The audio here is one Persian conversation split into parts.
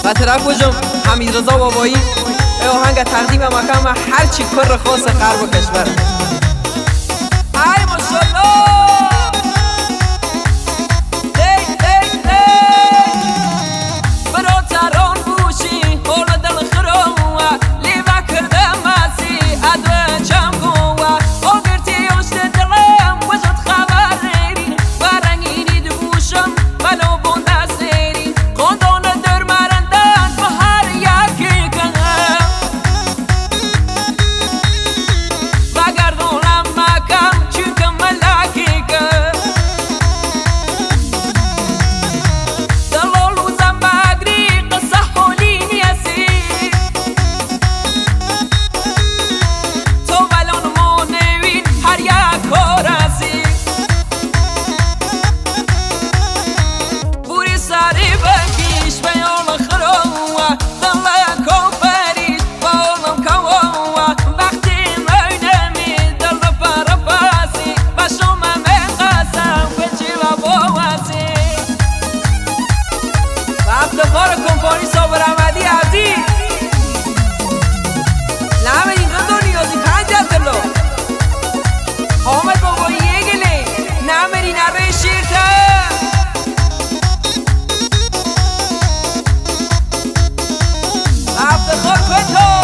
و طرف بجم حمید رضا بابایی آهنگ تقدیم مکم هر چی کر خاص غرب کشور. ای ماشاءالله افتخار کمپانی صابر احمدی عزیز نعم اینجا دو نیازی 5 الله حامد بابایی گلی نعم این اره شیرته افتخار کنتو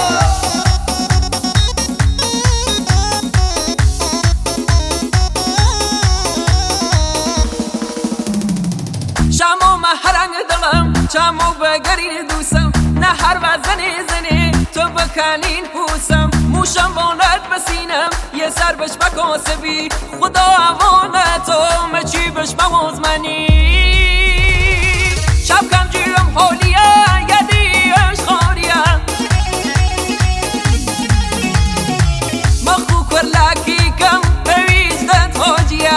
شما محرنگ دلم چمو بگرین دوستم نه هر وزنی زنی تو بکنین پوسم موشم باند بسینم یه سر بش بکاسبی خدا امانت تو مچی بش بوزمنی شب کم جیم حالیه یدیش خاریه مخو کرلکی کم بویزدت حاجیه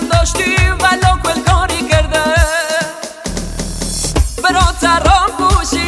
برات رام گوشی